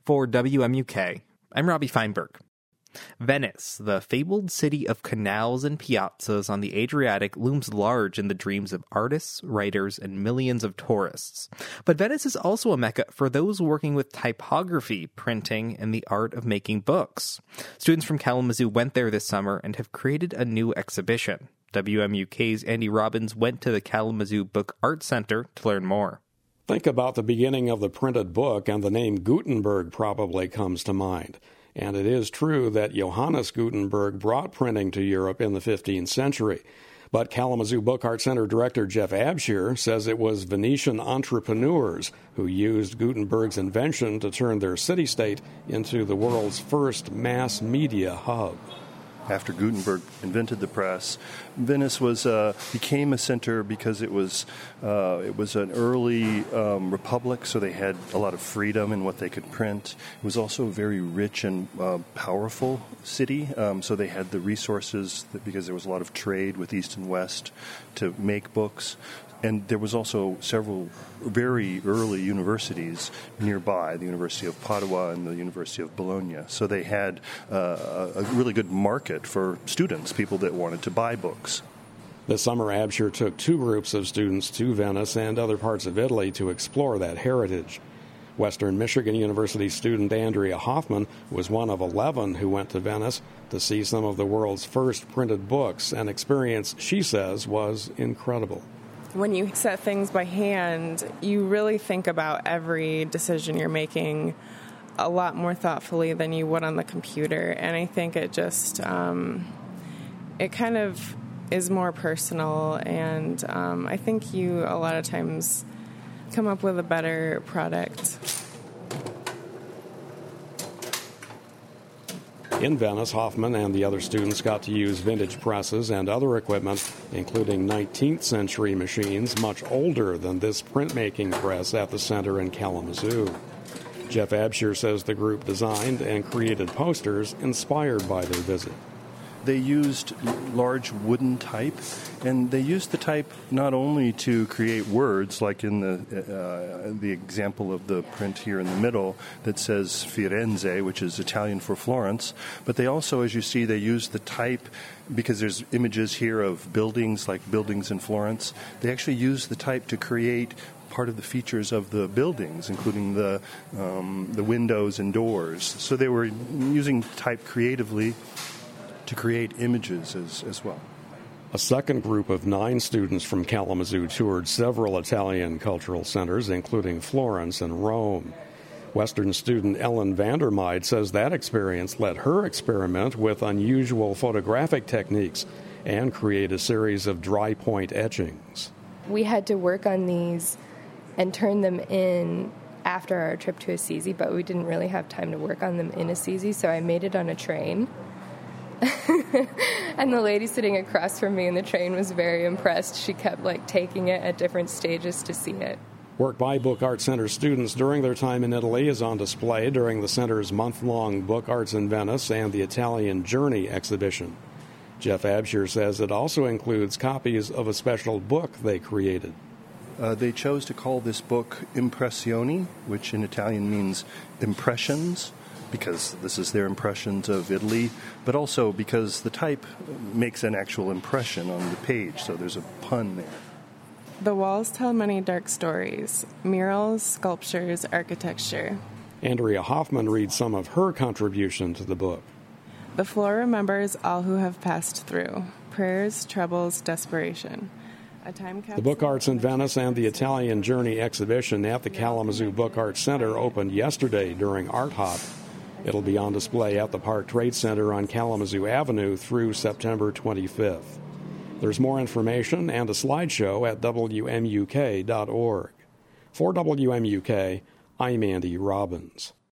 For WMUK, I'm Robbie Feinberg. Venice, the fabled city of canals and piazzas on the Adriatic, looms large in the dreams of artists, writers, and millions of tourists. But Venice is also a mecca for those working with typography, printing, and the art of making books. Students from Kalamazoo went there this summer and have created a new exhibition. WMUK's Andy Robbins went to the Kalamazoo Book Art Center to learn more. Think about the beginning of the printed book, and the name Gutenberg probably comes to mind. And it is true that Johannes Gutenberg brought printing to Europe in the 15th century. But Kalamazoo Book Art Center director Jeff Abshire says it was Venetian entrepreneurs who used Gutenberg's invention to turn their city-state into the world's first mass media hub. After Gutenberg invented the press, Venice became a center because it was an early republic, so they had a lot of freedom in what they could print. It was also a very rich and powerful city, so they had the resources because there was a lot of trade with East and West to make books. And there was also several very early universities nearby, the University of Padua and the University of Bologna. So they had a really good market for students, people that wanted to buy books. This summer, Abshire took two groups of students to Venice and other parts of Italy to explore that heritage. Western Michigan University student Andrea Hoffman was one of 11 who went to Venice to see some of the world's first printed books, an experience she says was incredible. When you set things by hand, you really think about every decision you're making a lot more thoughtfully than you would on the computer. And I think it just, it kind of is more personal. And I think you, a lot of times, come up with a better product. In Venice, Hoffman and the other students got to use vintage presses and other equipment, including 19th century machines much older than this printmaking press at the center in Kalamazoo. Jeff Abshire says the group designed and created posters inspired by their visit. They used large wooden type, and they used the type not only to create words, like in the example of the print here in the middle that says Firenze, which is Italian for Florence, but they also, as you see, they used the type because there's images here of buildings, like buildings in Florence. They actually used the type to create part of the features of the buildings, including the windows and doors. So they were using type creatively to create images as well. A second group of 9 students from Kalamazoo toured several Italian cultural centers, including Florence and Rome. Western student Ellen Vandermeide says that experience let her experiment with unusual photographic techniques and create a series of dry point etchings. We had to work on these and turn them in after our trip to Assisi, but we didn't really have time to work on them in Assisi, so I made it on a train. And the lady sitting across from me in the train was very impressed. She kept taking it at different stages to see it. Work by Book Art Center students during their time in Italy is on display during the center's month-long Book Arts in Venice and the Italian Journey exhibition. Jeff Abshire says it also includes copies of a special book they created. They chose to call this book Impressioni, which in Italian means impressions, because this is their impressions of Italy, but also because the type makes an actual impression on the page, so there's a pun there. The walls tell many dark stories: murals, sculptures, architecture. Andrea Hoffman reads some of her contribution to the book. The floor remembers all who have passed through. Prayers, troubles, desperation. A time capsule. The Book Arts in Venice and the Italian Journey exhibition at the Kalamazoo Book Arts Center opened yesterday during Art Hop. It'll be on display at the Park Trade Center on Kalamazoo Avenue through September 25th. There's more information and a slideshow at WMUK.org. For WMUK, I'm Andy Robbins.